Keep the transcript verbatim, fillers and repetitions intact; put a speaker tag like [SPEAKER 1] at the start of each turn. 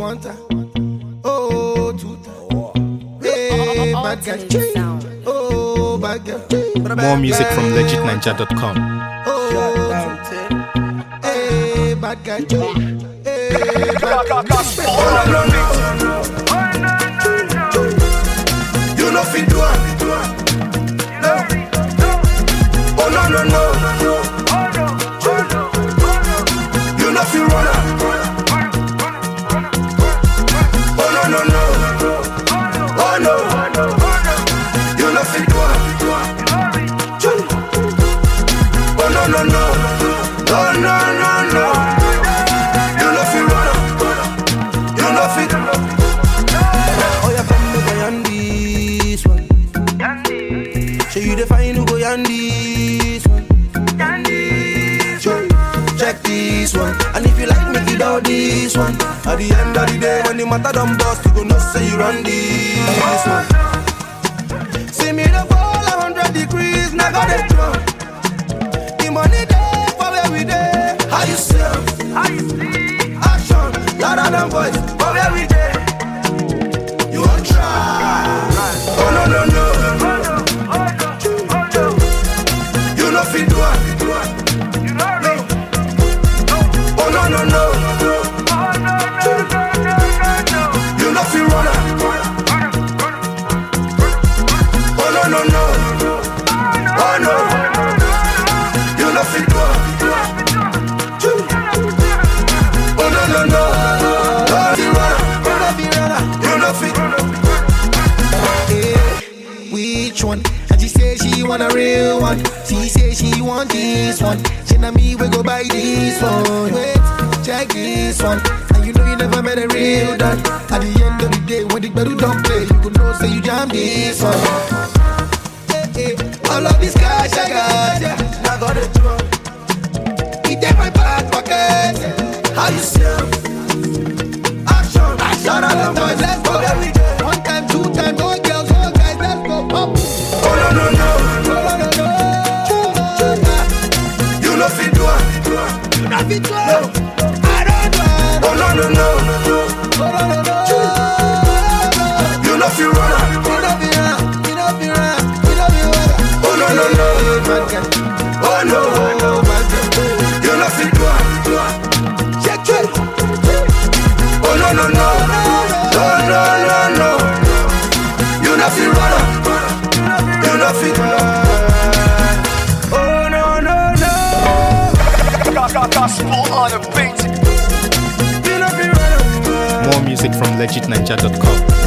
[SPEAKER 1] one time. Oh, two times. Hey, bad guy. Oh, bad guy.
[SPEAKER 2] More music from legit ninja dot com.
[SPEAKER 1] Oh, hey, bad guy. Hey, bad guy. You know fit do it. No. Oh no no no. You know fit run it. Oh no no no. Oh no. You know fit do it. Oh no no no. Oh no no no. You know fit run it. You know fit. Oh yeah, come to go and this one. Show you the fine who go and this one. Check this one. And if you like, make it all this one. At the end of the day, when the matter done bust, you go know say you run this one. See me the fall a hundred degrees, now got it drunk. The money there for every day. How you sell? How you see? Action, louder than voice for every day. You won't try. Oh no no no. You know fit do it. Oh no no no. You know fit run it. Oh no no no. Oh no. You know fit do it. Oh no no no. You know fit. Hey, which one? And she say she want a real one. She say she want this one. She and me we go buy this one. Wait, check this one. And you know you never met a real done. At the end of the day, when the battle don't play, you could know say you jam this one. Hey, hey, all of this cash I got, yeah, I got it drunk. It in my back pocket. How you sell? Action, action, all of boys, let's go every day. One time, two time, all girls, all guys, let's go up. Oh no no no. Oh no no no. You know fit do it. You know fit do it. I don't do it. Oh no no no. Oh no no no. You know fit run it. You know fit run. You know fit run. You know fit run. Oh no no no. Oh no. You know fit do it. Check it. Oh no no no. No no no no. You know fit run it. You know fit run. Oh no no no.
[SPEAKER 3] Gospel on a beat.
[SPEAKER 2] More music from legit ninja dot com.